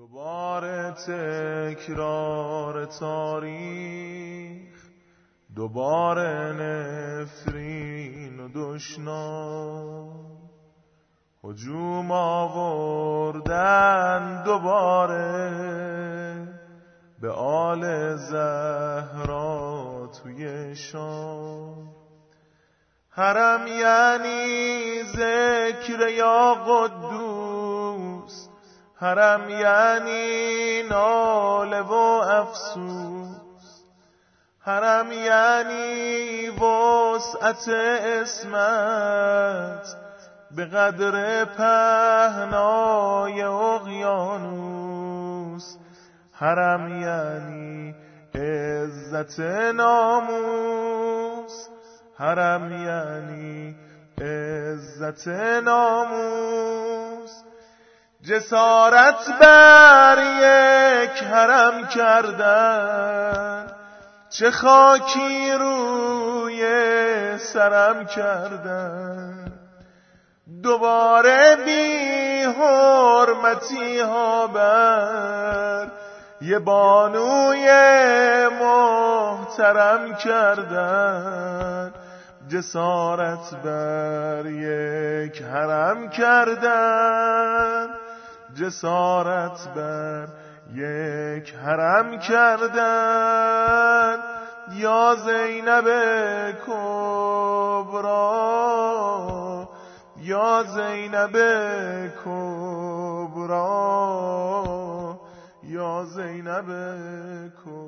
دوباره تکرار تاریخ، دوباره نفرین و دشنام، هجوم آوردن دوباره به آل زهرا توی شام. حرم یعنی ذکر یا قدوس، حرم یعنی ناله و افسوس، حرم یعنی وسعت اسمت به قدر پهنای اقیانوس، حرم یعنی عزت ناموس، حرم یعنی عزت ناموس. جسارت بر یک حرم کردن، چه خاکی روی سرم کردن. دوباره بی حرمتی ها بر یه بانوی محترم کردن. جسارت بر یک حرم کردن، جسارت بر یک حرم کردن. یا زینب کبرا، یا زینب کبرا، یا زینب کبرا.